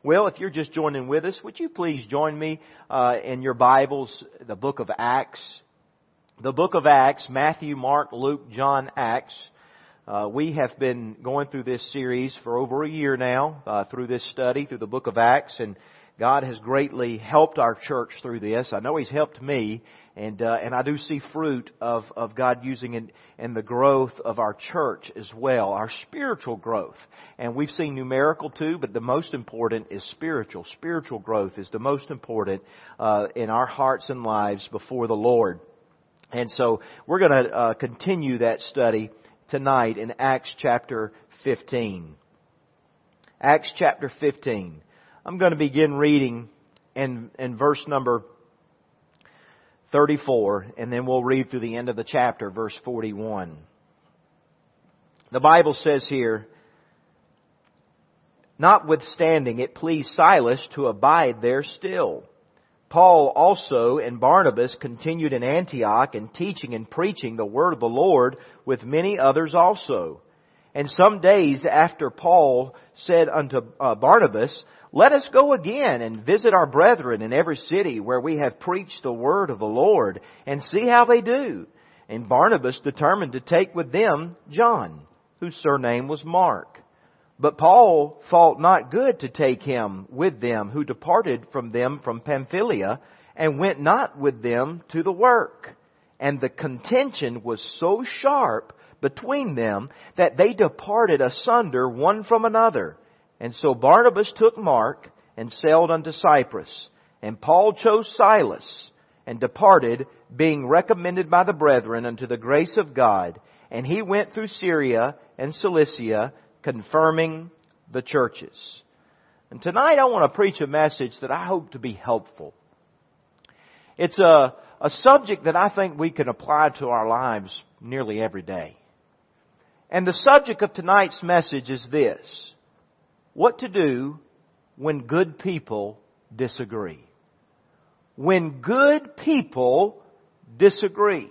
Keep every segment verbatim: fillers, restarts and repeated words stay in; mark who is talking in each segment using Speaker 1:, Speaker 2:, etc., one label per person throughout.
Speaker 1: Well, if you're just joining with us, would you please join me uh, in your Bibles, the book of Acts. The book of Acts, Matthew, Mark, Luke, John, Acts. Uh, we have been going through this series for over a year now, uh, through this study, through the book of Acts, and God has greatly helped our church through this. I know He's helped me, and uh, and I do see fruit of, of God using it in the growth of our church as well, our spiritual growth. And we've seen numerical too, but the most important is spiritual. Spiritual growth is the most important uh, in our hearts and lives before the Lord. And so we're going to uh, continue that study tonight in Acts chapter fifteen. Acts chapter fifteen. I'm going to begin reading in, in verse number thirty-four, and then we'll read through the end of the chapter, verse forty-one. The Bible says here, "Notwithstanding, it pleased Silas to abide there still. Paul also and Barnabas continued in Antioch and teaching and preaching the word of the Lord with many others also. And some days after Paul said unto uh, Barnabas, Let us go again and visit our brethren in every city where we have preached the word of the Lord, and see how they do. And Barnabas determined to take with them John, whose surname was Mark. But Paul thought not good to take him with them, who departed from them from Pamphylia, and went not with them to the work. And the contention was so sharp between them that they departed asunder one from another. And so Barnabas took Mark and sailed unto Cyprus. And Paul chose Silas and departed, being recommended by the brethren unto the grace of God. And he went through Syria and Cilicia, confirming the churches." And tonight I want to preach a message that I hope to be helpful. It's a, a subject that I think we can apply to our lives nearly every day. And the subject of tonight's message is this: what to do when good people disagree. When good people disagree.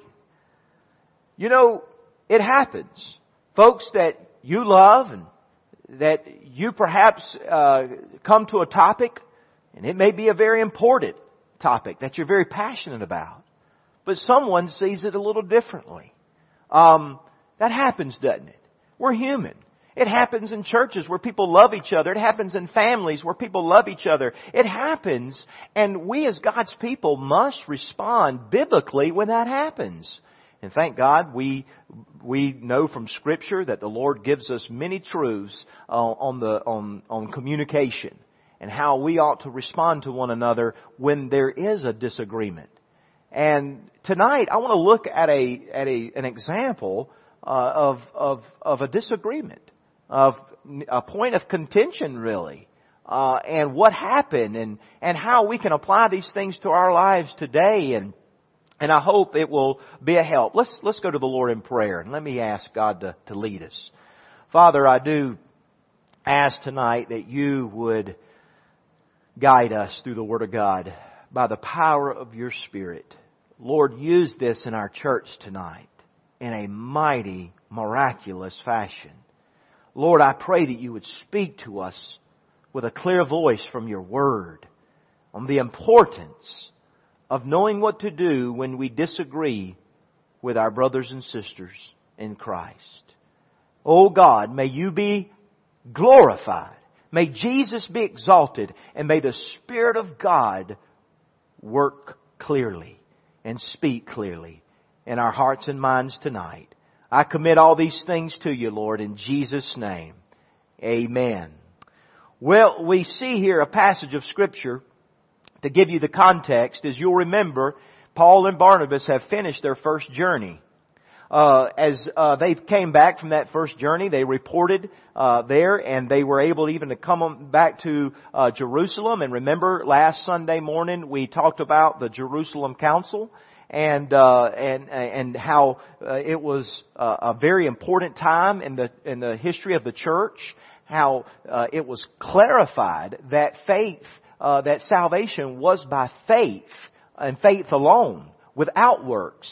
Speaker 1: You know, it happens. Folks that you love and that you perhaps uh, come to a topic, and it may be a very important topic that you're very passionate about, but someone sees it a little differently. Um, that happens, doesn't it? We're human. It happens in churches where people love each other. It happens in families where people love each other. It happens, and we as God's people must respond biblically when that happens. And thank God we we know from Scripture that the Lord gives us many truths uh, on the on on communication and how we ought to respond to one another when there is a disagreement. And tonight I want to look at a at a an example uh, of of of a disagreement, of a point of contention, really, uh, and what happened, and and how we can apply these things to our lives today. And And I hope it will be a help. Let's let's go to the Lord in prayer, and let me ask God to, to lead us. Father, I do ask tonight that You would guide us through the Word of God by the power of Your Spirit. Lord, use this in our church tonight in a mighty, miraculous fashion. Lord, I pray that You would speak to us with a clear voice from Your Word on the importance of knowing what to do when we disagree with our brothers and sisters in Christ. Oh God, may You be glorified. May Jesus be exalted. And may the Spirit of God work clearly and speak clearly in our hearts and minds tonight. I commit all these things to You, Lord, in Jesus' name. Amen. Well, we see here a passage of Scripture. To give you the context, as you'll remember, Paul and Barnabas have finished their first journey. Uh, as uh, they came back from that first journey, they reported uh, there, and they were able even to come back to uh, Jerusalem. And remember, last Sunday morning we talked about the Jerusalem Council and uh, and and how uh, it was uh, a very important time in the in the history of the church. How uh, it was clarified that faith. Uh, that salvation was by faith and faith alone, without works.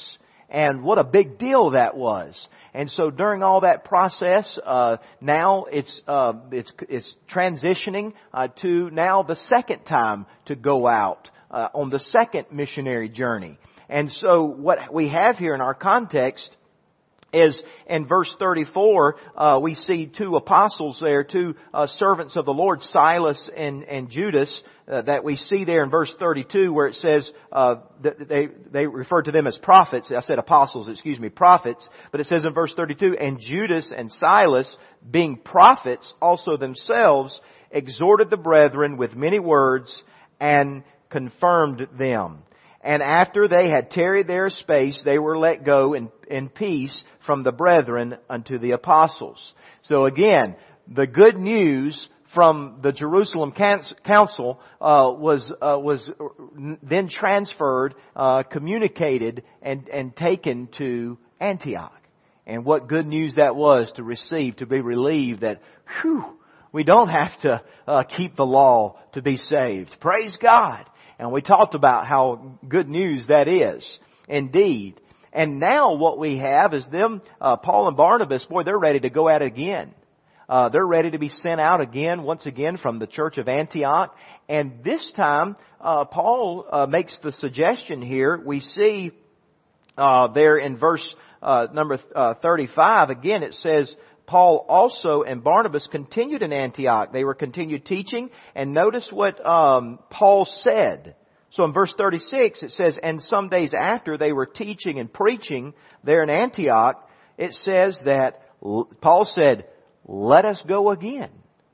Speaker 1: And what a big deal that was. And so during all that process, uh, now it's, uh, it's, it's transitioning, uh, to now the second time to go out, uh, on the second missionary journey. And so what we have here in our context is in verse thirty-four, uh, we see two apostles there, two uh, servants of the Lord, Silas and, and Judas, uh, that we see there in verse thirty-two, where it says uh, that they they refer to them as prophets. I said apostles, excuse me, prophets. But it says in verse thirty-two, and Judas and Silas, being prophets also themselves, exhorted the brethren with many words and confirmed them. And after they had tarried there a space, they were let go in, in peace from the brethren unto the apostles. So again, the good news from the Jerusalem council uh, was uh, was then transferred, uh, communicated, and and taken to Antioch. And what good news that was to receive, to be relieved that, whew, we don't have to uh, keep the law to be saved. Praise God. And we talked about how good news that is, indeed. And now what we have is them, uh, Paul and Barnabas, boy, they're ready to go at it again. Uh, they're ready to be sent out again, once again, from the church of Antioch. And this time, uh, Paul uh, makes the suggestion here. We see uh, there in verse uh, number uh, thirty-five, again, it says, Paul also and Barnabas continued in Antioch. They were continued teaching. And notice what um, Paul said. So in verse thirty-six it says, and some days after they were teaching and preaching there in Antioch, it says that Paul said, let us go again.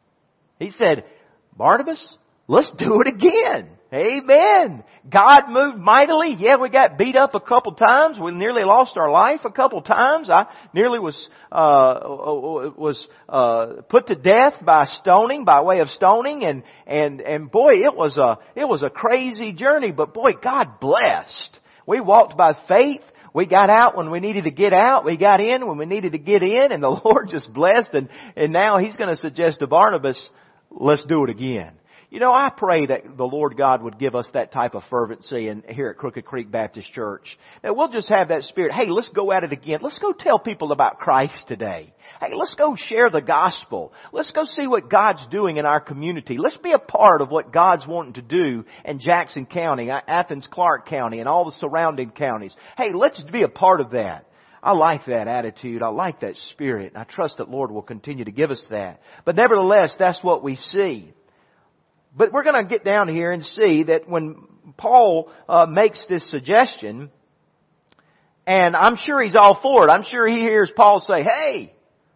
Speaker 1: He said, Barnabas, let's do it again. Amen. God moved mightily. Yeah, we got beat up a couple times. We nearly lost our life a couple times. I nearly was uh was uh put to death by stoning, by way of stoning, and and and boy, it was a it was a crazy journey. But boy, God blessed. We walked by faith. We got out when we needed to get out. We got in when we needed to get in, and the Lord just blessed. And and now He's going to suggest to Barnabas, let's do it again. You know, I pray that the Lord God would give us that type of fervency in, here at Crooked Creek Baptist Church. That we'll just have that spirit. Hey, let's go at it again. Let's go tell people about Christ today. Hey, let's go share the gospel. Let's go see what God's doing in our community. Let's be a part of what God's wanting to do in Jackson County, Athens, Clarke County, and all the surrounding counties. Hey, let's be a part of that. I like that attitude. I like that spirit. I trust that Lord will continue to give us that. But nevertheless, that's what we see. But we're going to get down here and see that when Paul uh, makes this suggestion, and I'm sure he's all for it. I'm sure he hears Paul say, hey,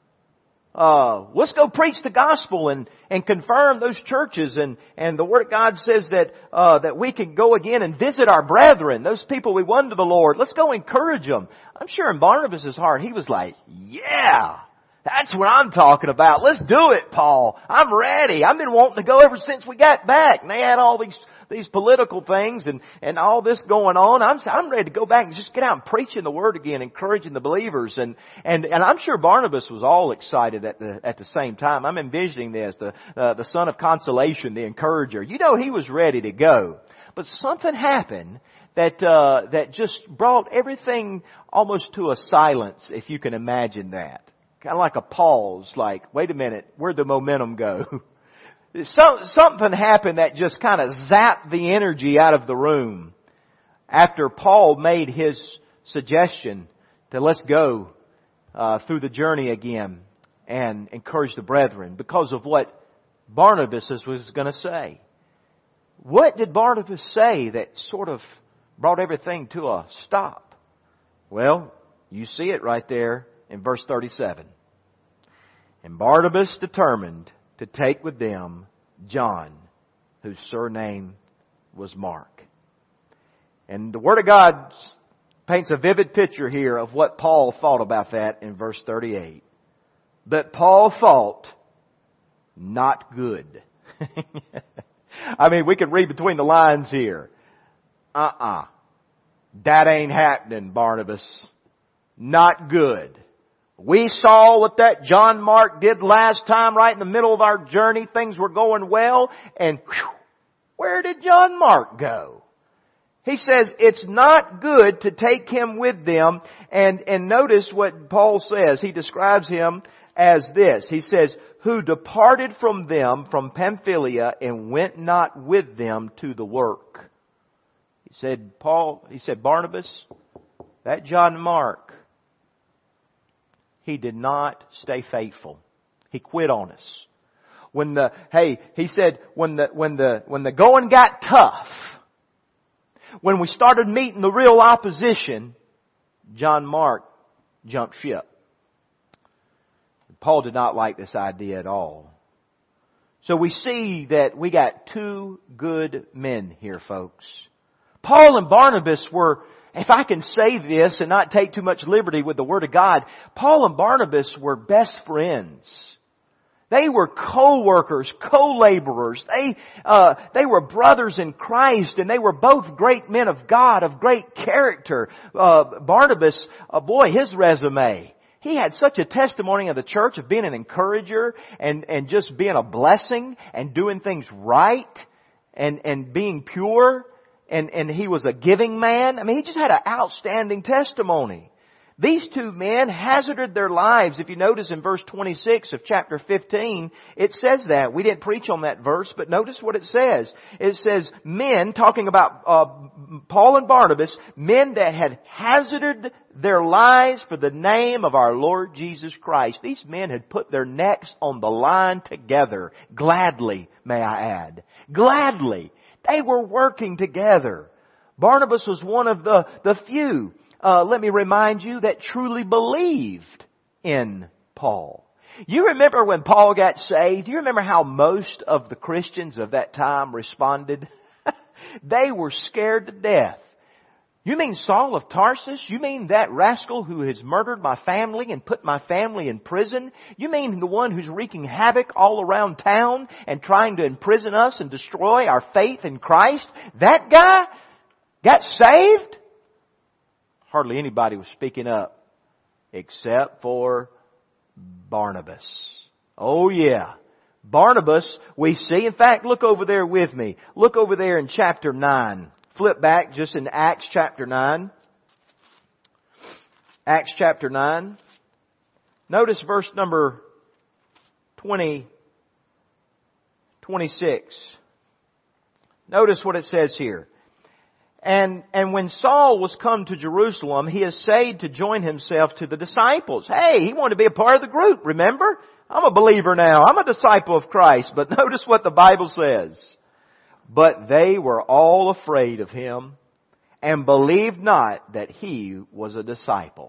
Speaker 1: uh, let's go preach the gospel and, and confirm those churches. And, and the Word of God says that, uh, that we can go again and visit our brethren, those people we won to the Lord. Let's go encourage them. I'm sure in Barnabas' heart, he was like, yeah. That's what I'm talking about. Let's do it, Paul. I'm ready. I've been wanting to go ever since we got back. And they had all these these political things and, and all this going on. I'm I'm ready to go back and just get out and preaching the Word again, encouraging the believers. And and and I'm sure Barnabas was all excited at the at the same time. I'm envisioning this, the uh, the son of consolation, the encourager. You know, he was ready to go. But something happened that uh, that just brought everything almost to a silence, if you can imagine that. Kind of like a pause, like, wait a minute, where'd the momentum go? So, something happened that just kind of zapped the energy out of the room after Paul made his suggestion to let's go uh, through the journey again and encourage the brethren because of what Barnabas was going to say. What did Barnabas say that sort of brought everything to a stop? Well, you see it right there in verse thirty-seven. And Barnabas determined to take with them John, whose surname was Mark. And the Word of God paints a vivid picture here of what Paul thought about that in verse thirty-eight. But Paul thought, not good. I mean, we could read between the lines here. Uh-uh. That ain't happening, Barnabas. Not good. We saw what that John Mark did last time right in the middle of our journey. Things were going well. And whew, where did John Mark go? He says it's not good to take him with them. And, and notice what Paul says. He describes him as this. He says, who departed from them from Pamphylia and went not with them to the work. He said, Paul, he said, Barnabas, that John Mark, he did not stay faithful. He quit on us. When the, hey, he said, when the, when the, when the going got tough, when we started meeting the real opposition, John Mark jumped ship. Paul did not like this idea at all. So we see that we got two good men here, folks. Paul and Barnabas were, if I can say this and not take too much liberty with the Word of God, Paul and Barnabas were best friends. They were co-workers, co-laborers. They, uh, they were brothers in Christ, and they were both great men of God, of great character. Uh, Barnabas, uh, boy, his resume. He had such a testimony of the church of being an encourager and, and just being a blessing and doing things right and, and being pure. And, and he was a giving man. I mean, he just had an outstanding testimony. These two men hazarded their lives. If you notice in verse twenty-six of chapter fifteen, it says that. We didn't preach on that verse, but notice what it says. It says men, talking about uh, Paul and Barnabas, men that had hazarded their lives for the name of our Lord Jesus Christ. These men had put their necks on the line together. Gladly, may I add. Gladly. They were working together. Barnabas was one of the, the few, uh, let me remind you, that truly believed in Paul. You remember when Paul got saved? You remember how most of the Christians of that time responded? They were scared to death. You mean Saul of Tarsus? You mean that rascal who has murdered my family and put my family in prison? You mean the one who's wreaking havoc all around town and trying to imprison us and destroy our faith in Christ? That guy got saved? Hardly anybody was speaking up except for Barnabas. Oh yeah. Barnabas, we see. In fact, look over there with me. Look over there in chapter nine. Flip back just in Acts chapter nine. Acts chapter nine. Notice verse number twenty, twenty-six. Notice what it says here. And, and when Saul was come to Jerusalem, he essayed to join himself to the disciples. Hey, he wanted to be a part of the group, remember? I'm a believer now. I'm a disciple of Christ. But notice what the Bible says. But they were all afraid of him and believed not that he was a disciple.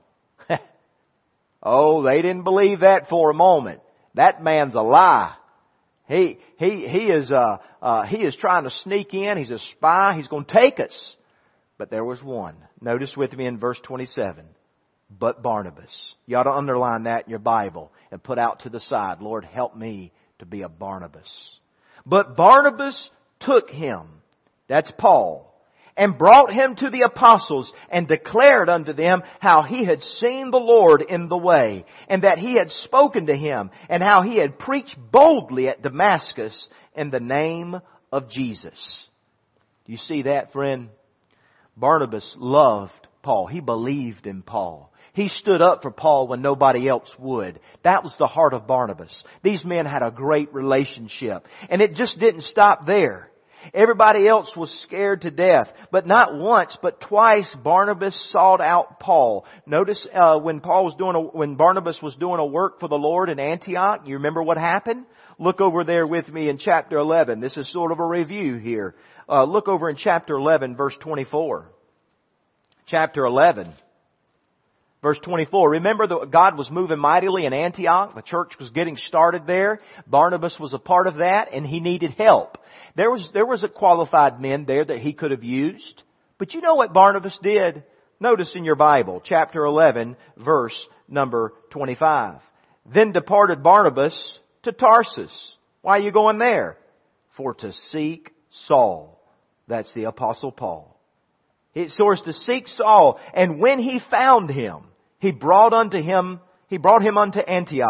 Speaker 1: Oh, they didn't believe that for a moment. That man's a lie. He, he, he is, uh, uh, he is trying to sneak in. He's a spy. He's going to take us. But there was one. Notice with me in verse twenty-seven. But Barnabas. You ought to underline that in your Bible and put out to the side. Lord, help me to be a Barnabas. But Barnabas took him, that's Paul, and brought him to the apostles and declared unto them how he had seen the Lord in the way, and that he had spoken to him, and how he had preached boldly at Damascus in the name of Jesus. Do you see that, friend? Barnabas loved Paul. He believed in Paul. He stood up for Paul when nobody else would. That was the heart of Barnabas. These men had a great relationship. And it just didn't stop there. Everybody else was scared to death. But not once, but twice Barnabas sought out Paul. Notice uh, when Paul was doing a, when Barnabas was doing a work for the Lord in Antioch, you remember what happened? Look over there with me in chapter eleven. This is sort of a review here. Uh, look over in chapter eleven, verse twenty-four. Chapter eleven. Verse twenty-four, remember that God was moving mightily in Antioch. The church was getting started there. Barnabas was a part of that, and he needed help. There was, there was a qualified men there that he could have used. But you know what Barnabas did? Notice in your Bible, chapter eleven, verse number twenty-five. Then departed Barnabas to Tarsus. Why are you going there? For to seek Saul. That's the Apostle Paul. So as to seek Saul, and when he found him, he brought unto him, he brought him unto Antioch.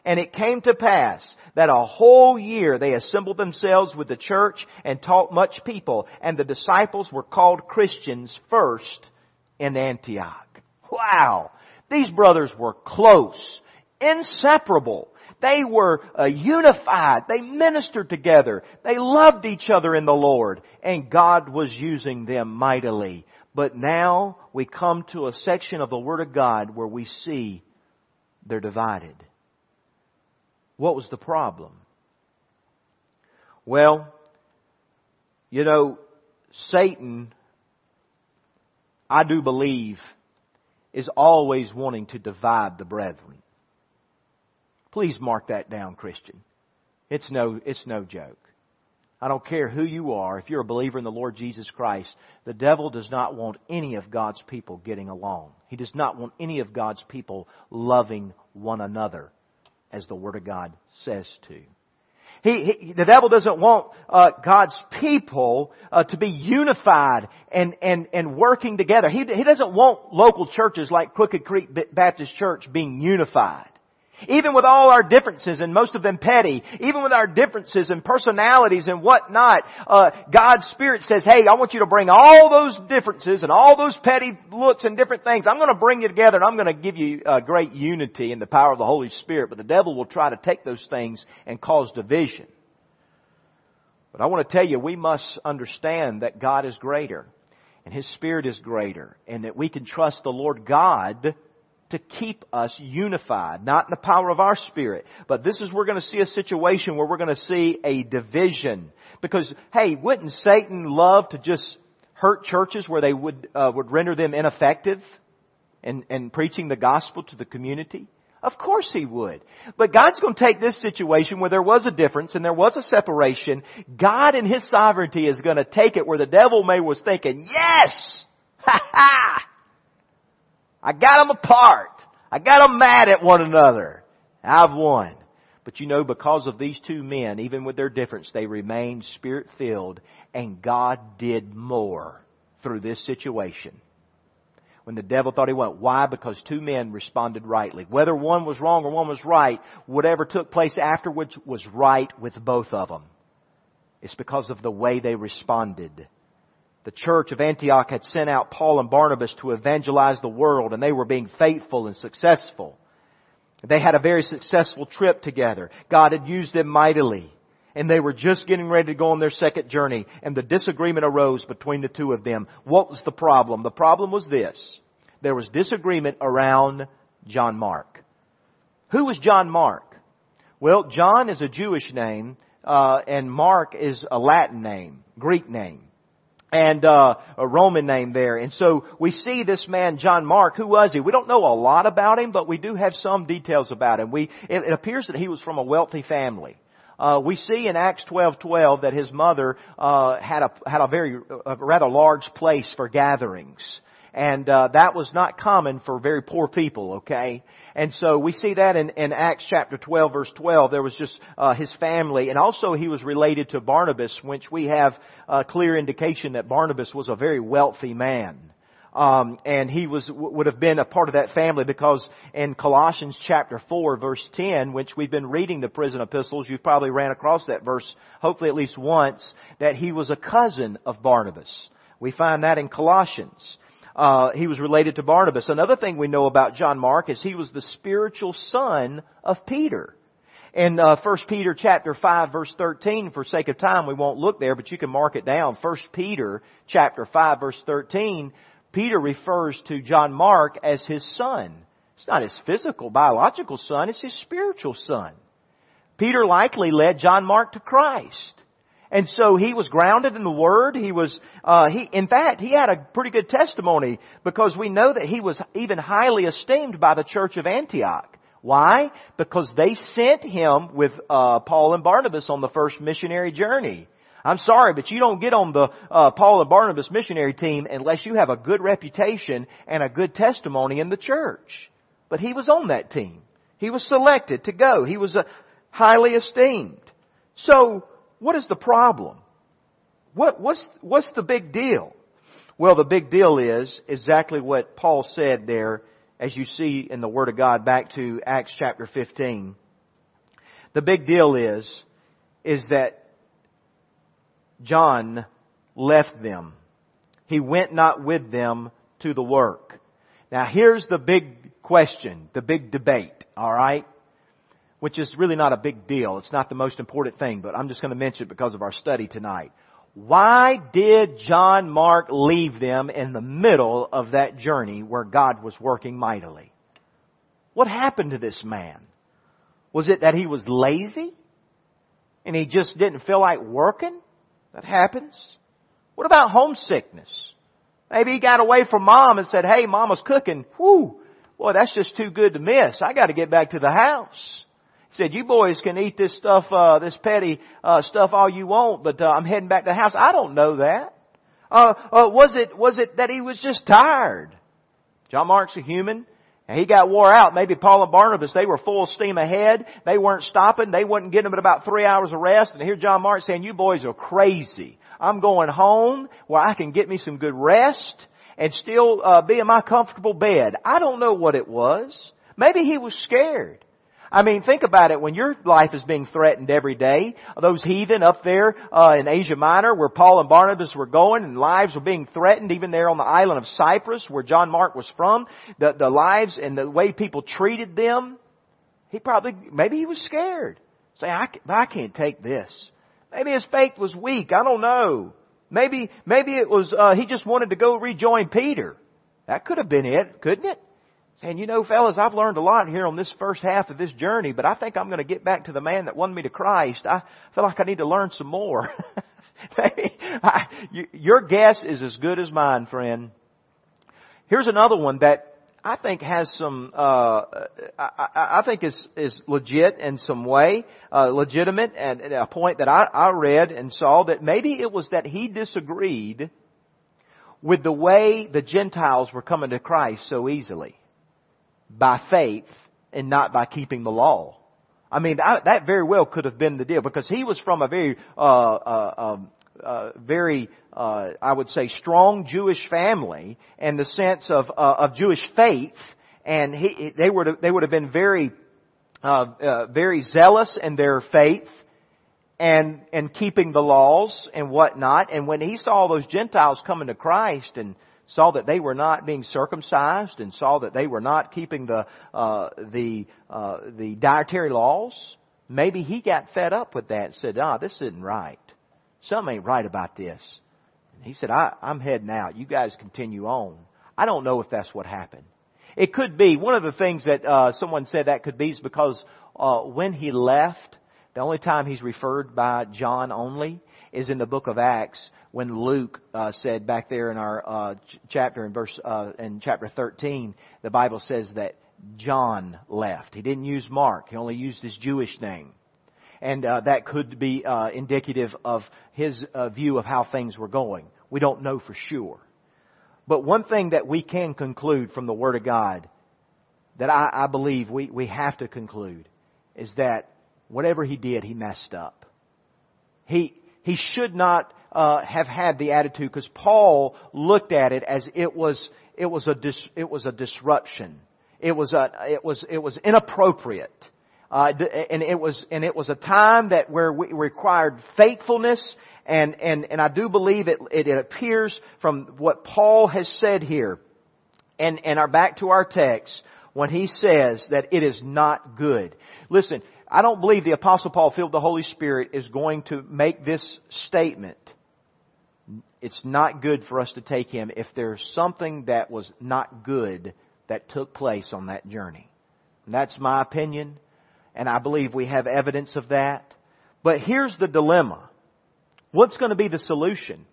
Speaker 1: And it came to pass that a whole year they assembled themselves with the church and taught much people. And the disciples were called Christians first in Antioch. Wow! These brothers were close, inseparable. They were uh, unified. They ministered together. They loved each other in the Lord. And God was using them mightily. But now we come to a section of the Word of God where we see they're divided. What was the problem? Well, you know, Satan, I do believe, is always wanting to divide the brethren. Please mark that down, Christian. It's no, it's no joke. I don't care who you are. If you're a believer in the Lord Jesus Christ, the devil does not want any of God's people getting along. He does not want any of God's people loving one another, as the Word of God says to. He, he, the devil doesn't want uh, God's people uh, to be unified and, and, and working together. He, he doesn't want local churches like Crooked Creek Baptist Church being unified. Even with all our differences, and most of them petty, even with our differences and personalities and whatnot, uh, God's Spirit says, hey, I want you to bring all those differences and all those petty looks and different things. I'm going to bring you together and I'm going to give you uh, great unity in the power of the Holy Spirit. But the devil will try to take those things and cause division. But I want to tell you, we must understand that God is greater and His Spirit is greater, and that we can trust the Lord God to keep us unified, not in the power of our spirit. But this is, we're going to see a situation where we're going to see a division. Because, hey, wouldn't Satan love to just hurt churches where they would, uh, would render them ineffective in, in preaching the gospel to the community? Of course he would. But God's going to take this situation where there was a difference and there was a separation. God in His sovereignty is going to take it where the devil may was thinking, yes! Ha ha! I got them apart. I got them mad at one another. I've won. But you know, because of these two men, even with their difference, they remained Spirit-filled, and God did more through this situation. When the devil thought he went. Why? Because two men responded rightly. Whether one was wrong or one was right, whatever took place afterwards was right with both of them. It's because of the way they responded. The church of Antioch had sent out Paul and Barnabas to evangelize the world, and they were being faithful and successful. They had a very successful trip together. God had used them mightily. And they were just getting ready to go on their second journey, and the disagreement arose between the two of them. What was the problem? The problem was this. There was disagreement around John Mark. Who was John Mark? Well, John is a Jewish name, uh, and Mark is a Latin name, Greek name. And uh, a Roman name there. And so we see this man, John Mark. Who was he? We don't know a lot about him, but we do have some details about him. We It, it appears that he was from a wealthy family. Uh, we see in Acts twelve twelve that his mother uh, had a had a very a rather large place for gatherings. And uh, that was not common for very poor people, okay? And so we see that in, in Acts chapter twelve, verse twelve. There was just uh, his family. And also he was related to Barnabas, which we have a clear indication that Barnabas was a very wealthy man. Um, and he was would have been a part of that family, because in Colossians chapter four, verse ten, which we've been reading the prison epistles, you probably ran across that verse, hopefully at least once, that he was a cousin of Barnabas. We find that in Colossians. Uh, he was related to Barnabas. Another thing we know about John Mark is he was the spiritual son of Peter. In uh, First Peter chapter five, verse thirteen, for sake of time, we won't look there, but you can mark it down. First Peter chapter five, verse thirteen, Peter refers to John Mark as his son. It's not his physical, biological son, it's his spiritual son. Peter likely led John Mark to Christ. And so he was grounded in the Word. He was, uh, he, in fact, he had a pretty good testimony, because we know that he was even highly esteemed by the church of Antioch. Why? Because they sent him with, uh, Paul and Barnabas on the first missionary journey. I'm sorry, but you don't get on the, uh, Paul and Barnabas missionary team unless you have a good reputation and a good testimony in the church. But he was on that team. He was selected to go. He was uh, highly esteemed. So, what is the problem? What, what's, what's the big deal? Well, the big deal is exactly what Paul said there, as you see in the Word of God, back to Acts chapter fifteen. The big deal is, is that John left them. He went not with them to the work. Now here's the big question, the big debate, alright? Which is really not a big deal. It's not the most important thing, but I'm just going to mention it because of our study tonight. Why did John Mark leave them in the middle of that journey where God was working mightily? What happened to this man? Was it that he was lazy? And he just didn't feel like working? That happens. What about homesickness? Maybe he got away from Mom and said, hey, Mama's cooking. Whew, boy, that's just too good to miss. I got to get back to the house. He said, you boys can eat this stuff, uh, this petty uh, stuff all you want, but uh, I'm heading back to the house. I don't know that. Uh, uh, was it was it that he was just tired? John Mark's a human. And he got wore out. Maybe Paul and Barnabas, they were full steam ahead. They weren't stopping. They wouldn't get them at about three hours of rest. And here John Mark saying, you boys are crazy. I'm going home where I can get me some good rest and still uh, be in my comfortable bed. I don't know what it was. Maybe he was scared. I mean, think about it. When your life is being threatened every day, those heathen up there uh, in Asia Minor where Paul and Barnabas were going and lives were being threatened, even there on the island of Cyprus where John Mark was from, the, the lives and the way people treated them, he probably, maybe he was scared. Say, I, I can't take this. Maybe his faith was weak. I don't know. Maybe, maybe it was, uh, he just wanted to go rejoin Peter. That could have been it, couldn't it? Saying, you know, fellas, I've learned a lot here on this first half of this journey, but I think I'm going to get back to the man that won me to Christ. I feel like I need to learn some more. Maybe, I, you, your guess is as good as mine, friend. Here's another one that I think has some, uh, I, I, I think is, is legit in some way, uh, legitimate, and, and a point that I, I read and saw that maybe it was that he disagreed with the way the Gentiles were coming to Christ so easily. By faith and not by keeping the law. I mean, that very well could have been the deal because he was from a very, uh, uh, um, uh, very, uh, I would say, strong Jewish family in the sense of uh, of Jewish faith, and he they would they would have been very, uh, uh, very zealous in their faith and and keeping the laws and whatnot. And when he saw those Gentiles coming to Christ and saw that they were not being circumcised and saw that they were not keeping the uh, the uh, the dietary laws, maybe he got fed up with that and said, ah, this isn't right. Something ain't right about this. And he said, I, I'm heading out. You guys continue on. I don't know if that's what happened. It could be. One of the things that uh, someone said that could be is because uh, when he left, the only time he's referred by John only is in the book of Acts, when Luke uh, said back there in our uh, ch- chapter in verse uh, in chapter thirteen, the Bible says that John left. He didn't use Mark; he only used his Jewish name, and uh, that could be uh, indicative of his uh, view of how things were going. We don't know for sure, but one thing that we can conclude from the Word of God, that I, I believe we we have to conclude, is that whatever he did, he messed up. He he should not uh, have had the attitude, because Paul looked at it as it was it was a dis, it was a disruption. It was a it was it was inappropriate, uh, and it was and it was a time that where we required faithfulness. And and and I do believe it. It, it appears from what Paul has said here, and and our back to our text when he says that it is not good. Listen. I don't believe the Apostle Paul, filled with the Holy Spirit, is going to make this statement. It's not good for us to take him if there's something that was not good that took place on that journey. And that's my opinion, and I believe we have evidence of that. But here's the dilemma. What's going to be the solution?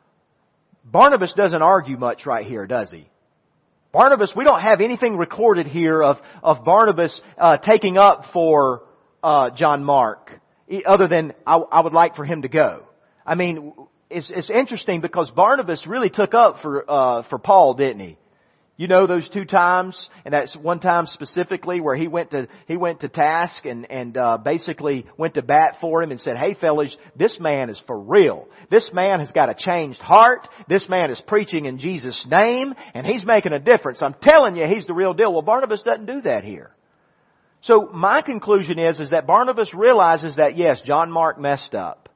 Speaker 1: Barnabas doesn't argue much right here, does he? Barnabas, we don't have anything recorded here of, of Barnabas uh, taking up for Uh, John Mark, other than I, I would like for him to go. I mean, it's, it's interesting because Barnabas really took up for uh, for Paul, didn't he? You know those two times, and that's one time specifically where he went to he went to task and and uh, basically went to bat for him and said, "Hey, fellas, this man is for real. This man has got a changed heart. This man is preaching in Jesus' name, and he's making a difference. I'm telling you, he's the real deal." Well, Barnabas doesn't do that here. So my conclusion is, is that Barnabas realizes that, yes, John Mark messed up.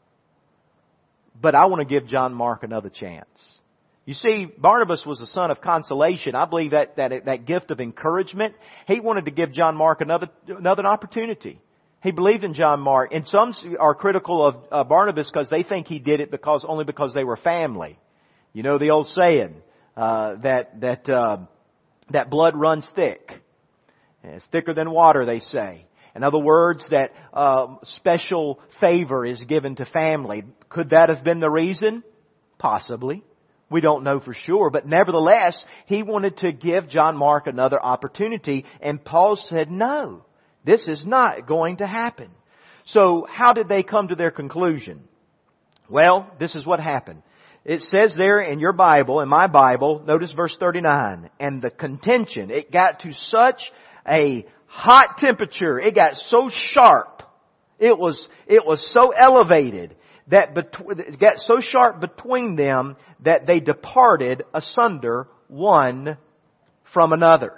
Speaker 1: But I want to give John Mark another chance. You see, Barnabas was the son of consolation. I believe that, that, that gift of encouragement. He wanted to give John Mark another, another opportunity. He believed in John Mark. And some are critical of uh, Barnabas because they think he did it because, only because they were family. You know the old saying, uh, that, that, uh, that blood runs thick. It's thicker than water, they say. In other words, that uh, special favor is given to family. Could that have been the reason? Possibly. We don't know for sure. But nevertheless, he wanted to give John Mark another opportunity. And Paul said, no, this is not going to happen. So how did they come to their conclusion? Well, this is what happened. It says there in your Bible, in my Bible, notice verse thirty-nine. And the contention, it got to such a hot temperature. It got so sharp. It was, it was so elevated that between, it got so sharp between them that they departed asunder one from another.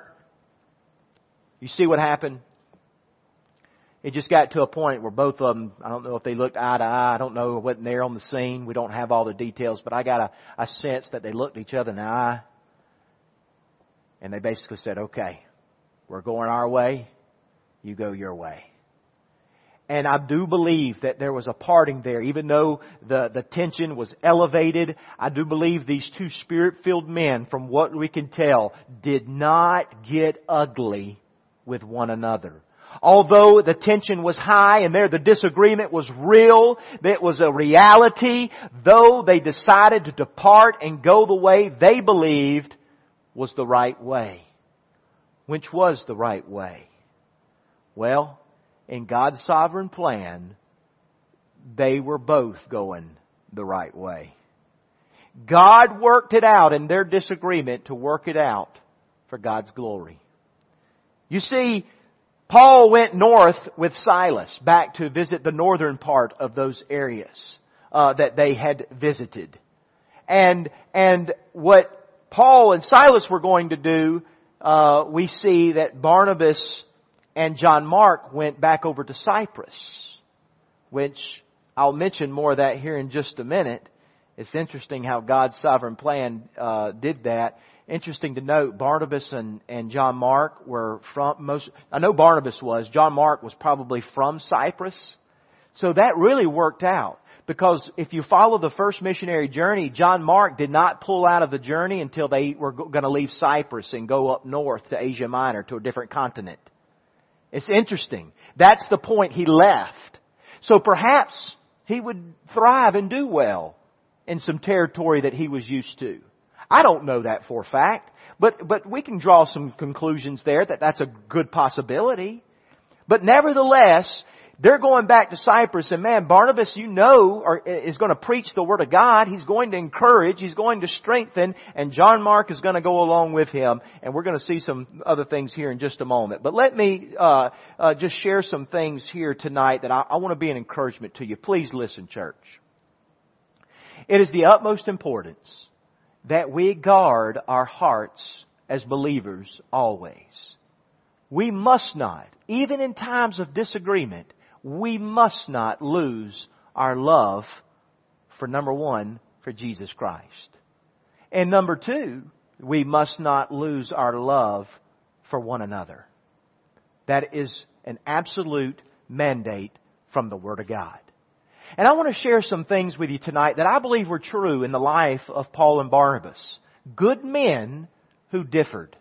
Speaker 1: You see what happened? It just got to a point where both of them, I don't know if they looked eye to eye. I don't know, I wasn't there on the scene. We don't have all the details, but I got a, a sense that they looked each other in the eye. And they basically said, okay, we're going our way. You go your way. And I do believe that there was a parting there. Even though the, the tension was elevated, I do believe these two Spirit-filled men, from what we can tell, did not get ugly with one another. Although the tension was high and there the disagreement was real, that was a reality, though they decided to depart and go the way they believed was the right way. Which was the right way? Well, in God's sovereign plan, they were both going the right way. God worked it out in their disagreement to work it out for God's glory. You see, Paul went north with Silas back to visit the northern part of those areas uh, that they had visited. And, and what Paul and Silas were going to do, uh, we see that Barnabas and John Mark went back over to Cyprus, which I'll mention more of that here in just a minute. It's interesting how God's sovereign plan uh, did that. Interesting to note, Barnabas and, and John Mark were from most, I know Barnabas was, John Mark was probably from Cyprus. So that really worked out. Because if you follow the first missionary journey, John Mark did not pull out of the journey until they were going to leave Cyprus and go up north to Asia Minor, to a different continent. It's interesting. That's the point he left. So perhaps he would thrive and do well in some territory that he was used to. I don't know that for a fact, but, but we can draw some conclusions there that that's a good possibility. But nevertheless, they're going back to Cyprus, and man, Barnabas, you know, or is going to preach the Word of God. He's going to encourage. He's going to strengthen. And John Mark is going to go along with him. And we're going to see some other things here in just a moment. But let me uh, uh just share some things here tonight that I, I want to be an encouragement to you. Please listen, church. It is the utmost importance that we guard our hearts as believers always. We must not, even in times of disagreement, we must not lose our love for, number one, for Jesus Christ. And number two, we must not lose our love for one another. That is an absolute mandate from the Word of God. And I want to share some things with you tonight that I believe were true in the life of Paul and Barnabas. Good men who differed.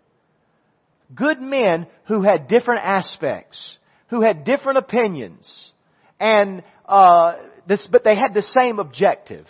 Speaker 1: Good men who had different aspects, who had different opinions, and uh, this, but they had the same objective.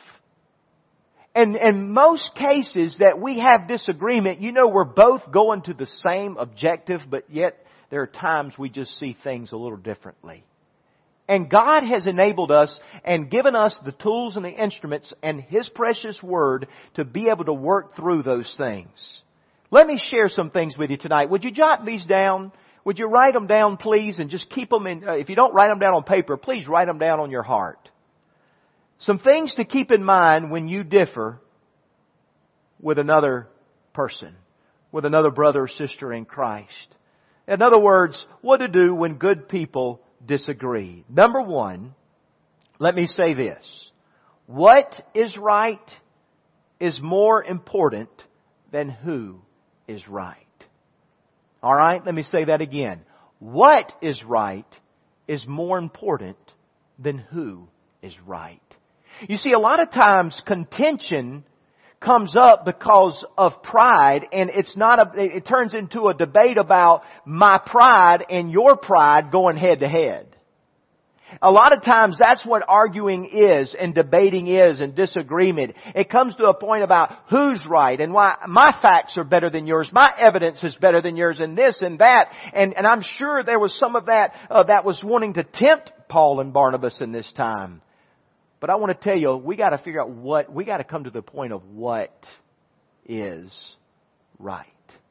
Speaker 1: And in most cases that we have disagreement, you know, we're both going to the same objective, but yet there are times we just see things a little differently. And God has enabled us and given us the tools and the instruments and His precious Word to be able to work through those things. Let me share some things with you tonight. Would you jot these down? Would you write them down, please, and just keep them in, uh, if you don't write them down on paper, please write them down on your heart. Some things to keep in mind when you differ with another person, with another brother or sister in Christ. In other words, what to do when good people disagree. Number one, let me say this. What is right is more important than who is right. All right, let me say that again. What is right is more important than who is right. You see, a lot of times contention comes up because of pride, and it's not a, it turns into a debate about my pride and your pride going head to head. A lot of times that's what arguing is and debating is and disagreement. It comes to a point about who's right and why my facts are better than yours, my evidence is better than yours, and this and that. And, and I'm sure there was some of that uh, that was wanting to tempt Paul and Barnabas in this time. But I want to tell you, we got to figure out what, we got to come to the point of what is right.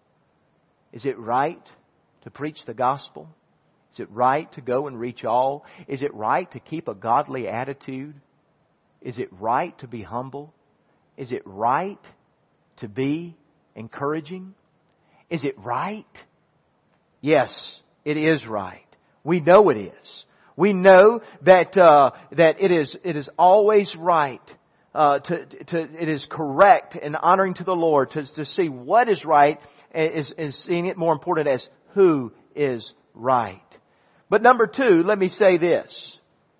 Speaker 1: Is it right to preach the gospel? Is it right to go and reach all? Is it right to keep a godly attitude? Is it right to be humble? Is it right to be encouraging? Is it right? Yes, it is right. We know it is. We know that uh, that it is it is always right. Uh, to, to it is correct and honoring to the Lord to to see what is right, is is seeing it more important as who is right. But number two, let me say this.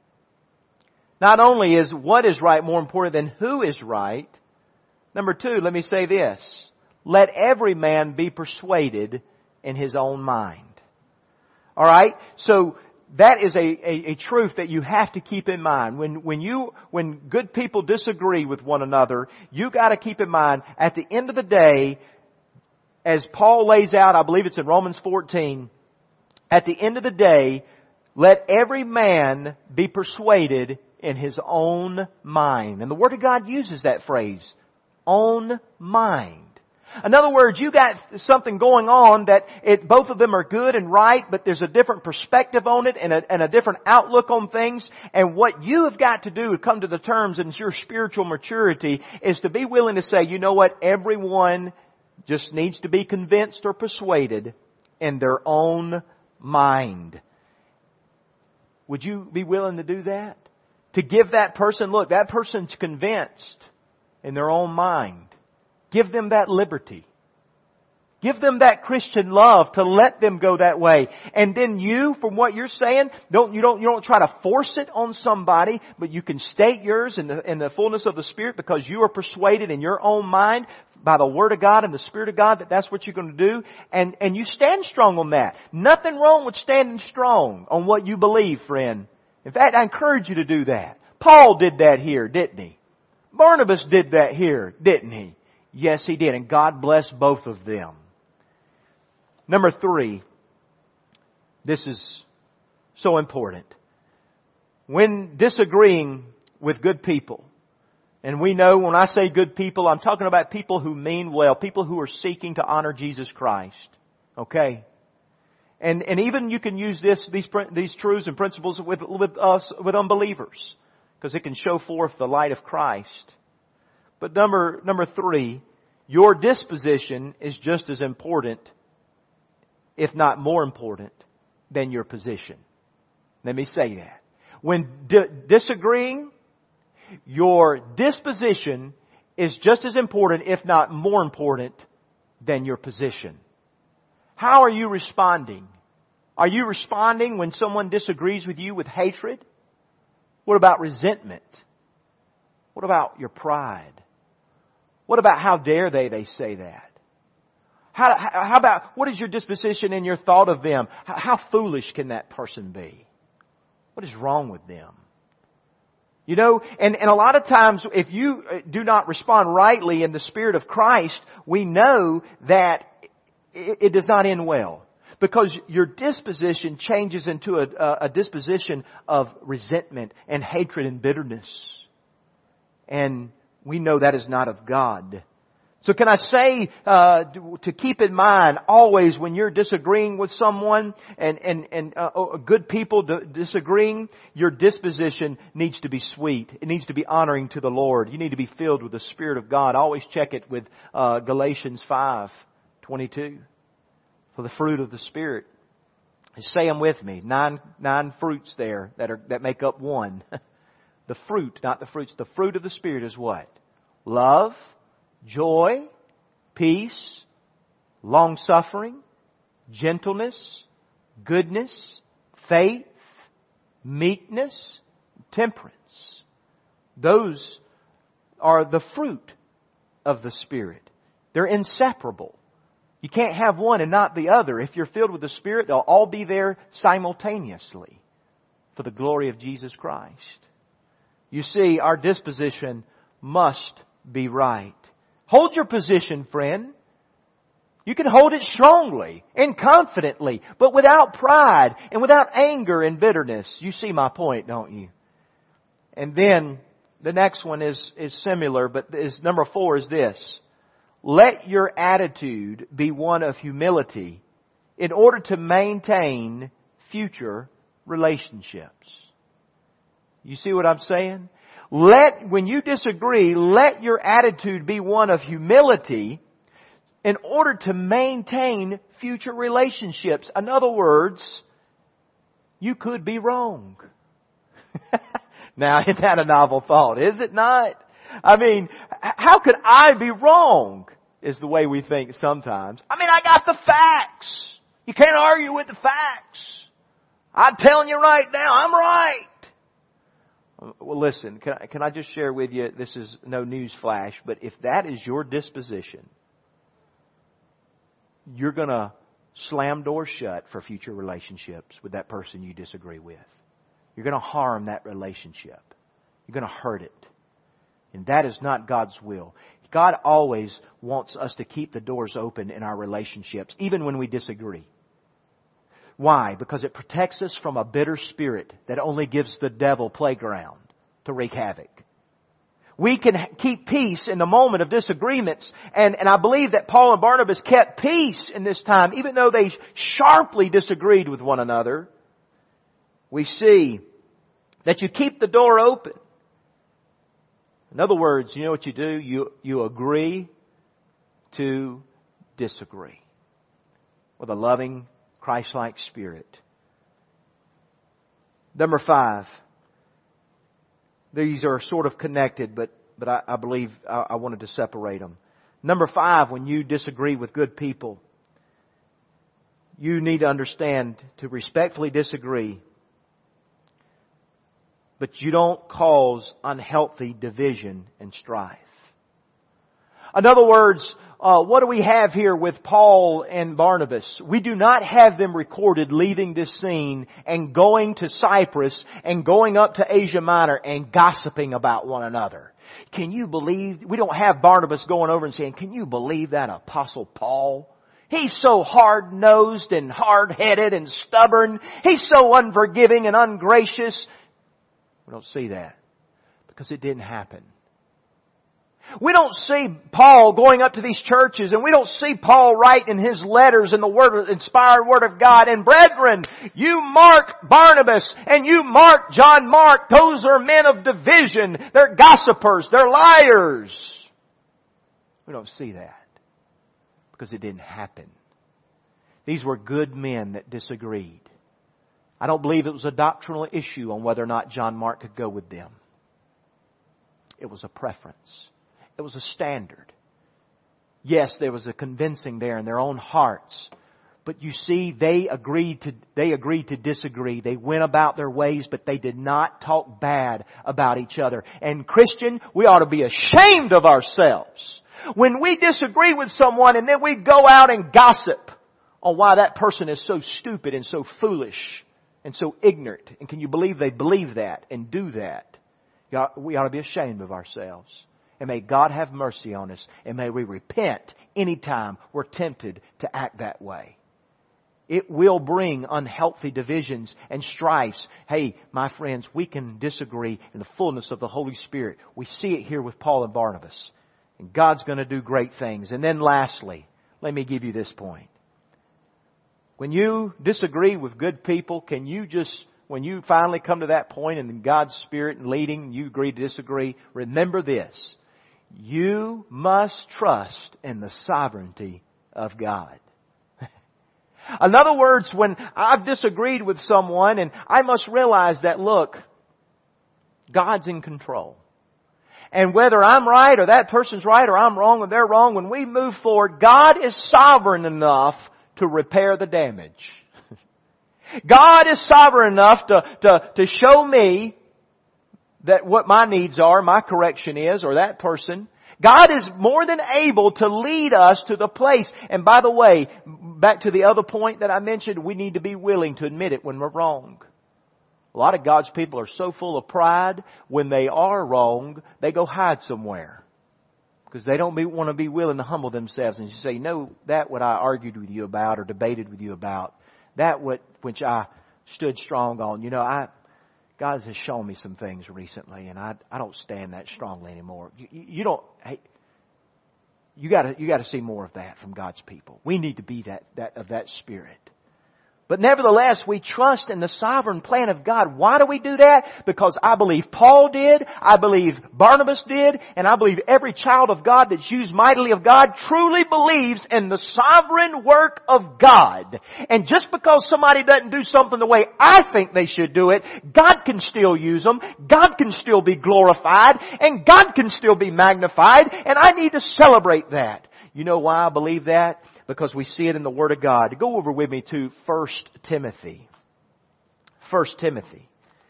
Speaker 1: Not only is what is right more important than who is right, number two, let me say this. Let every man be persuaded in his own mind. All right? So that is a, a, a truth that you have to keep in mind. When, when you, when good people disagree with one another, you got to keep in mind, at the end of the day, as Paul lays out, I believe it's in Romans fourteen, at the end of the day, let every man be persuaded in his own mind. And the Word of God uses that phrase, own mind. In other words, you got something going on that it, both of them are good and right, but there's a different perspective on it and a, and a different outlook on things. And what you have got to do to come to the terms in your spiritual maturity is to be willing to say, you know what, everyone just needs to be convinced or persuaded in their own mind. Would you be willing to do that? To give that person, look, that person's convinced in their own mind. Give them that liberty. Give them that Christian love to let them go that way. And then you, from what you're saying, don't, you don't, you don't try to force it on somebody, but you can state yours in the, in the fullness of the Spirit because you are persuaded in your own mind by the Word of God and the Spirit of God that that's what you're going to do. And, and you stand strong on that. Nothing wrong with standing strong on what you believe, friend. In fact, I encourage you to do that. Paul did that here, didn't he? Barnabas did that here, didn't he? Yes, he did. And God bless both of them. Number three, this is so important. When disagreeing with good people, and we know when I say good people, I'm talking about people who mean well, people who are seeking to honor Jesus Christ. Okay? And and even you can use this these these truths and principles with with us with unbelievers, because it can show forth the light of Christ. But number number three, your disposition is just as important, if not more important, than your position. Let me say that. When di- disagreeing, your disposition is just as important, if not more important, than your position. How are you responding? Are you responding when someone disagrees with you with hatred? What about resentment? What about your pride? What about how dare they, they say that? How, how about, what is your disposition in your thought of them? How, how foolish can that person be? What is wrong with them? You know, and, and a lot of times if you do not respond rightly in the Spirit of Christ, we know that it, it does not end well. Because your disposition changes into a, a disposition of resentment and hatred and bitterness. And we know that is not of God. So can I say uh, to keep in mind always when you're disagreeing with someone and and and uh, good people d- disagreeing, your disposition needs to be sweet. It needs to be honoring to the Lord. You need to be filled with the Spirit of God. Always check it with uh, Galatians five twenty-two for the fruit of the Spirit. Say them with me. Nine, nine fruits there that are, that make up one. The fruit, not the fruits. The fruit of the Spirit is what? Love, joy, peace, long-suffering, gentleness, goodness, faith, meekness, temperance. Those are the fruit of the Spirit. They're inseparable. You can't have one and not the other. If you're filled with the Spirit, they'll all be there simultaneously for the glory of Jesus Christ. You see, our disposition must be right. Hold your position, friend. You can hold it strongly and confidently, but without pride and without anger and bitterness. You see my point, don't you? And then the next one is, is similar, but is number four is this. Let your attitude be one of humility in order to maintain future relationships. You see what I'm saying? Let, when you disagree, let your attitude be one of humility in order to maintain future relationships. In other words, you could be wrong. Now, isn't that a novel thought? Is it not? I mean, how could I be wrong? Is the way we think sometimes. I mean, I got the facts. You can't argue with the facts. I'm telling you right now, I'm right. Well, listen, can I, can I just share with you, this is no news flash, but if that is your disposition, you're going to slam doors shut for future relationships with that person you disagree with. You're going to harm that relationship. You're going to hurt it. And that is not God's will. God always wants us to keep the doors open in our relationships, even when we disagree. Why? Because it protects us from a bitter spirit that only gives the devil playground to wreak havoc. We can keep peace in the moment of disagreements. And, and I believe that Paul and Barnabas kept peace in this time, even though they sharply disagreed with one another. We see that you keep the door open. In other words, you know what you do? You, you agree to disagree with a loving, Christ-like spirit. Number five. These are sort of connected, but, but I, I believe I, I wanted to separate them. Number five, when you disagree with good people, you need to understand to respectfully disagree, but you don't cause unhealthy division and strife. In other words, uh, what do we have here with Paul and Barnabas? We do not have them recorded leaving this scene and going to Cyprus and going up to Asia Minor and gossiping about one another. Can you believe, we don't have Barnabas going over and saying, can you believe that Apostle Paul? He's so hard-nosed and hard-headed and stubborn. He's so unforgiving and ungracious. We don't see that because it didn't happen. We don't see Paul going up to these churches, and we don't see Paul write in his letters in the word, inspired Word of God, and brethren, you mark Barnabas and you mark John Mark. Those are men of division. They're gossipers. They're liars. We don't see that because it didn't happen. These were good men that disagreed. I don't believe it was a doctrinal issue on whether or not John Mark could go with them. It was a preference. It was a standard. Yes, there was a convincing there in their own hearts. But you see, they agreed to, they agreed to disagree. They went about their ways, but they did not talk bad about each other. And Christian, we ought to be ashamed of ourselves when we disagree with someone and then we go out and gossip on why that person is so stupid and so foolish and so ignorant. And can you believe they believe that and do that? We ought to be ashamed of ourselves. And may God have mercy on us. And may we repent anytime we're tempted to act that way. It will bring unhealthy divisions and strifes. Hey, my friends, we can disagree in the fullness of the Holy Spirit. We see it here with Paul and Barnabas. And God's going to do great things. And then lastly, let me give you this point. When you disagree with good people, can you just, when you finally come to that point and in God's Spirit and leading, you agree to disagree, remember this. You must trust in the sovereignty of God. In other words, when I've disagreed with someone, and I must realize that, look, God's in control. And whether I'm right or that person's right or I'm wrong or they're wrong, when we move forward, God is sovereign enough to repair the damage. God is sovereign enough to, to, to show me that what my needs are, my correction is, or that person. God is more than able to lead us to the place. And by the way, back to the other point that I mentioned, we need to be willing to admit it when we're wrong. A lot of God's people are so full of pride, when they are wrong, they go hide somewhere. Because they don't be, want to be willing to humble themselves and say, no, that what I argued with you about or debated with you about, that what which I stood strong on, you know, I God has shown me some things recently, and I I don't stand that strongly anymore. You, you don't. Hey, you got to you got to see more of that from God's people. We need to be that that of that spirit. But nevertheless, we trust in the sovereign plan of God. Why do we do that? Because I believe Paul did, I believe Barnabas did, and I believe every child of God that's used mightily of God truly believes in the sovereign work of God. And just because somebody doesn't do something the way I think they should do it, God can still use them, God can still be glorified, and God can still be magnified, and I need to celebrate that. You know why I believe that? Because we see it in the Word of God. Go over with me to First Timothy. First Timothy.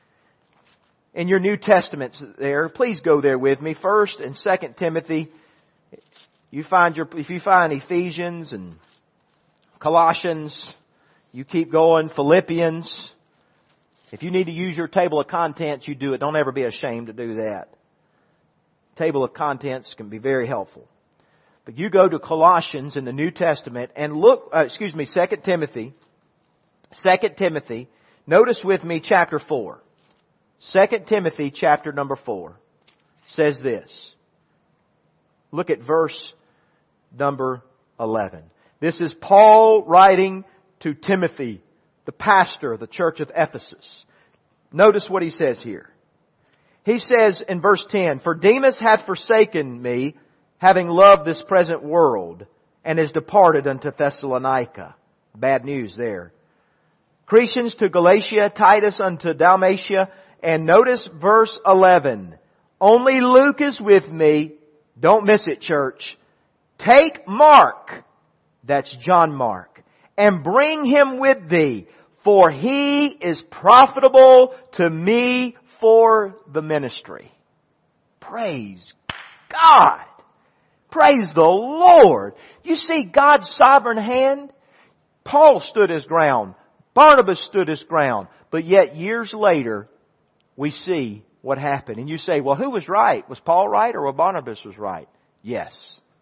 Speaker 1: In your New Testaments there, please go there with me. First and Second Timothy. You find your, if you find Ephesians and Colossians, you keep going. Philippians. If you need to use your table of contents, you do it. Don't ever be ashamed to do that. Table of contents can be very helpful. But you go to Colossians in the New Testament and look, uh, excuse me, Second Timothy. Second Timothy. Notice with me chapter four. Second Timothy chapter number four says this. Look at verse number eleven. This is Paul writing to Timothy, the pastor of the church of Ephesus. Notice what he says here. He says in verse ten, "For Demas hath forsaken me, having loved this present world, and is departed unto Thessalonica." Bad news there. "Crescens to Galatia, Titus unto Dalmatia." And notice verse eleven. "Only Luke is with me." Don't miss it, church. "Take Mark," that's John Mark, "and bring him with thee, for he is profitable to me for the ministry." Praise God. Praise the Lord. You see God's sovereign hand? Paul stood his ground. Barnabas stood his ground. But yet years later, we see what happened. And you say, well, who was right? Was Paul right or Barnabas was right? Yes.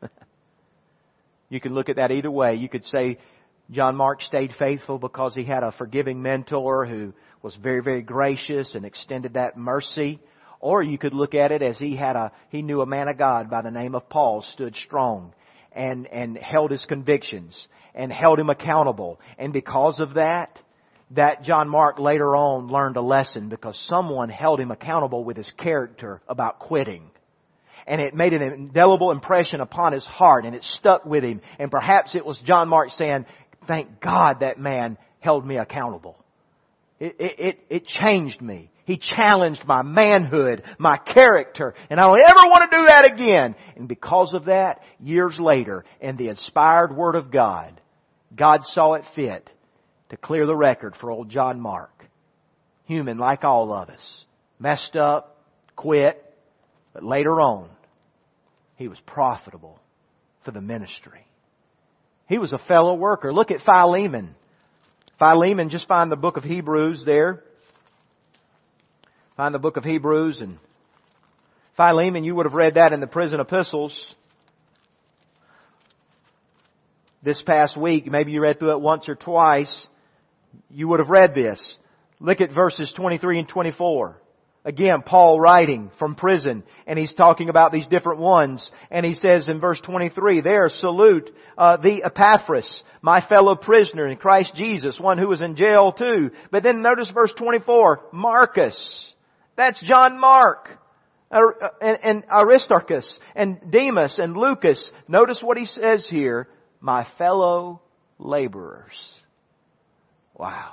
Speaker 1: You can look at that either way. You could say John Mark stayed faithful because he had a forgiving mentor who was very, very gracious and extended that mercy. Or you could look at it as he had a, he knew a man of God by the name of Paul, stood strong and, and held his convictions and held him accountable. And because of that, that John Mark later on learned a lesson because someone held him accountable with his character about quitting. And it made an indelible impression upon his heart and it stuck with him. And perhaps it was John Mark saying, thank God that man held me accountable. It, it, it, it changed me. He challenged my manhood, my character, and I don't ever want to do that again. And because of that, years later, in the inspired Word of God, God saw it fit to clear the record for old John Mark. Human like all of us. Messed up, quit, but later on, he was profitable for the ministry. He was a fellow worker. Look at Philemon. Philemon, just find the book of Hebrews there. Find the book of Hebrews and Philemon, you would have read that in the prison epistles. This past week, maybe you read through it once or twice. You would have read this. Look at verses twenty-three and twenty-four. Again, Paul writing from prison, and he's talking about these different ones. And he says in verse twenty-three, there, salute uh, the Epaphras, my fellow prisoner in Christ Jesus, one who was in jail too. But then notice verse twenty-four, Marcus. That's John Mark. And, and Aristarchus, and Demas, and Lucas. Notice what he says here, my fellow laborers. Wow.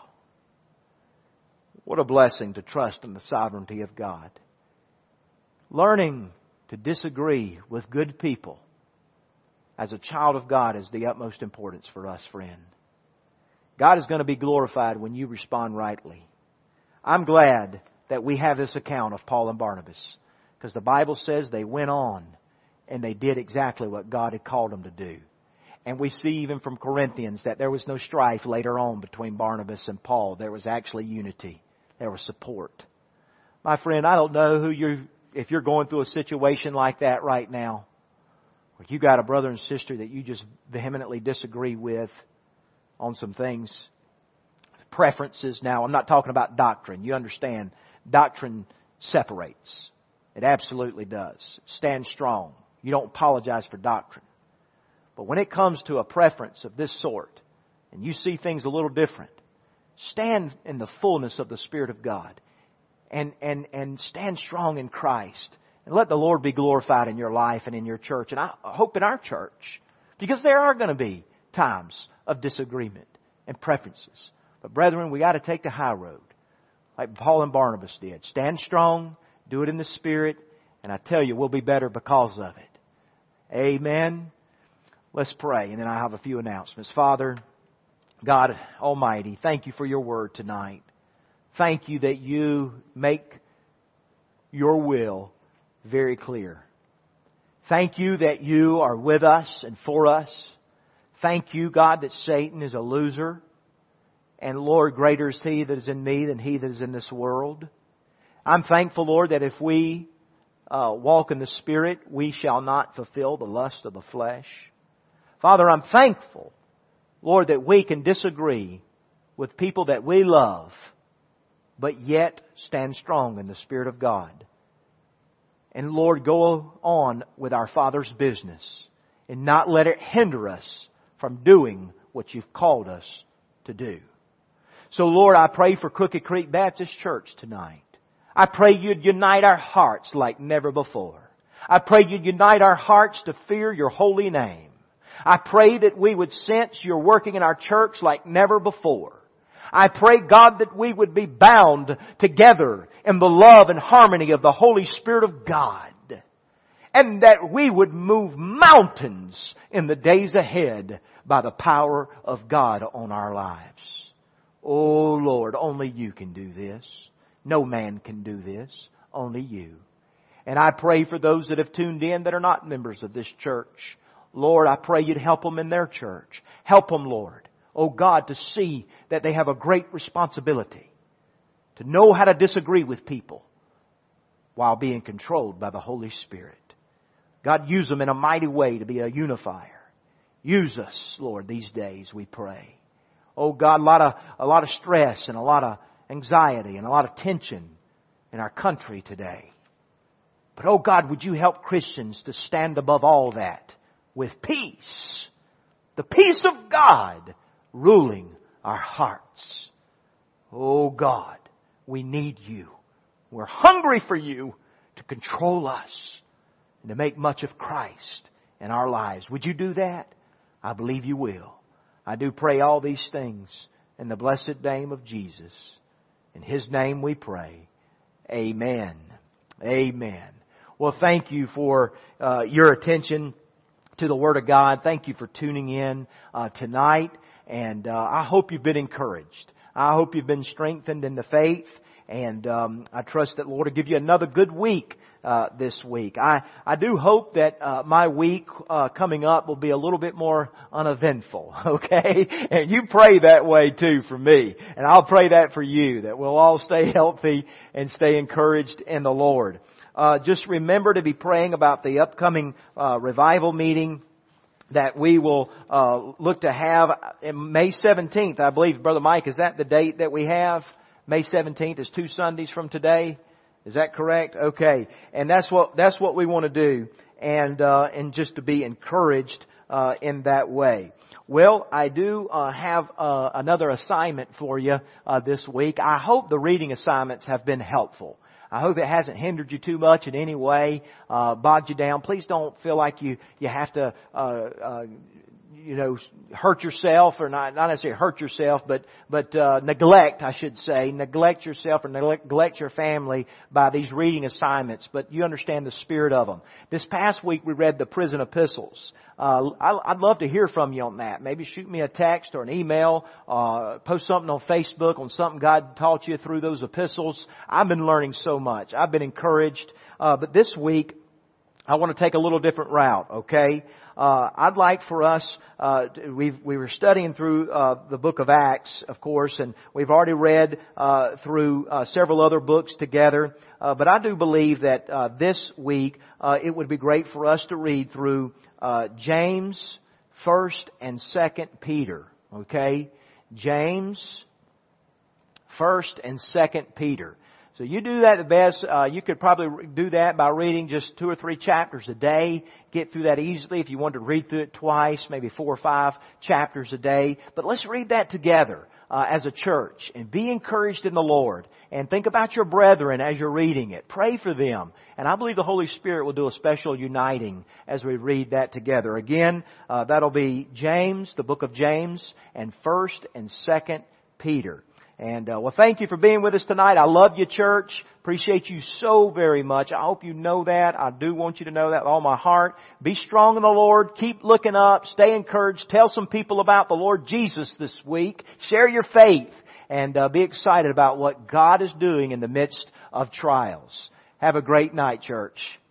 Speaker 1: What a blessing to trust in the sovereignty of God. Learning to disagree with good people as a child of God is the utmost importance for us, friend. God is going to be glorified when you respond rightly. I'm glad that we have this account of Paul and Barnabas, because the Bible says they went on and they did exactly what God had called them to do. And we see even from Corinthians that there was no strife later on between Barnabas and Paul. There was actually unity. There was support. My friend, I don't know who you if you're going through a situation like that right now, or you got a brother and sister that you just vehemently disagree with on some things, preferences. Now, I'm not talking about doctrine. You understand, doctrine separates. It absolutely does. Stand strong. You don't apologize for doctrine. But when it comes to a preference of this sort, and you see things a little different, stand in the fullness of the Spirit of God. And, and, and stand strong in Christ. And let the Lord be glorified in your life and in your church. And I hope in our church. Because there are going to be times of disagreement and preferences. But brethren, we got to take the high road. Like Paul and Barnabas did. Stand strong. Do it in the Spirit. And I tell you, we'll be better because of it. Amen. Let's pray. And then I have a few announcements. Father, God Almighty, thank you for your word tonight. Thank you that you make your will very clear. Thank you that you are with us and for us. Thank you, God, that Satan is a loser. And Lord, greater is He that is in me than he that is in this world. I'm thankful, Lord, that if we uh, walk in the Spirit, we shall not fulfill the lust of the flesh. Father, I'm thankful, Lord, that we can disagree with people that we love, but yet stand strong in the Spirit of God. And Lord, go on with our Father's business and not let it hinder us from doing what You've called us to do. So Lord, I pray for Crooked Creek Baptist Church tonight. I pray You'd unite our hearts like never before. I pray You'd unite our hearts to fear Your holy name. I pray that we would sense You're working in our church like never before. I pray, God, that we would be bound together in the love and harmony of the Holy Spirit of God. And that we would move mountains in the days ahead by the power of God on our lives. Oh Lord, only You can do this. No man can do this. Only You. And I pray for those that have tuned in that are not members of this church. Lord, I pray You'd help them in their church. Help them, Lord. Oh God, to see that they have a great responsibility to know how to disagree with people while being controlled by the Holy Spirit. God, use them in a mighty way to be a unifier. Use us, Lord, these days, we pray. Oh God, a lot of, a lot of stress and a lot of anxiety and a lot of tension in our country today. But oh God, would You help Christians to stand above all that with peace. The peace of God ruling our hearts. Oh God, we need You. We're hungry for You to control us and to make much of Christ in our lives. Would You do that? I believe You will. I do pray all these things in the blessed name of Jesus. In His name we pray. Amen. Amen. Well, thank you for uh, your attention to the Word of God. Thank you for tuning in uh, tonight. And uh, I hope you've been encouraged. I hope you've been strengthened in the faith. And um, I trust that the Lord will give you another good week uh, this week. I, I do hope that uh, my week uh, coming up will be a little bit more uneventful, okay? And you pray that way too for me. And I'll pray that for you, that we'll all stay healthy and stay encouraged in the Lord. Uh, just remember to be praying about the upcoming uh, revival meeting that we will uh, look to have in May seventeenth, I believe. Brother Mike, is that the date that we have? May seventeenth is two Sundays from today. Is that correct? Okay. And that's what, that's what we want to do. And, uh, and just to be encouraged, uh, in that way. Well, I do, uh, have, uh, another assignment for you, uh, this week. I hope the reading assignments have been helpful. I hope it hasn't hindered you too much in any way, uh, bogged you down. Please don't feel like you, you have to, uh, uh, you know, hurt yourself, or not, not necessarily hurt yourself, but, but, uh, neglect, I should say, neglect yourself or neglect your family by these reading assignments, but you understand the spirit of them. This past week we read the prison epistles. Uh, I'd love to hear from you on that. Maybe shoot me a text or an email, uh, post something on Facebook on something God taught you through those epistles. I've been learning so much. I've been encouraged. Uh, but this week, I want to take a little different route, okay? Uh, I'd like for us, uh, we we were studying through, uh, the book of Acts, of course, and we've already read, uh, through, uh, several other books together. Uh, but I do believe that, uh, this week, uh, it would be great for us to read through, uh, James, First and Second Peter, okay? James, First and Second Peter. So you do that the best. Uh, you could probably do that by reading just two or three chapters a day. Get through that easily. If you wanted to read through it twice, maybe four or five chapters a day. But let's read that together uh, as a church and be encouraged in the Lord. And think about your brethren as you're reading it. Pray for them. And I believe the Holy Spirit will do a special uniting as we read that together. Again, uh, that'll be James, the book of James, and First and Second Peter. And, uh, well, thank you for being with us tonight. I love you, church. Appreciate you so very much. I hope you know that. I do want you to know that with all my heart. Be strong in the Lord. Keep looking up. Stay encouraged. Tell some people about the Lord Jesus this week. Share your faith. And, uh, be excited about what God is doing in the midst of trials. Have a great night, church.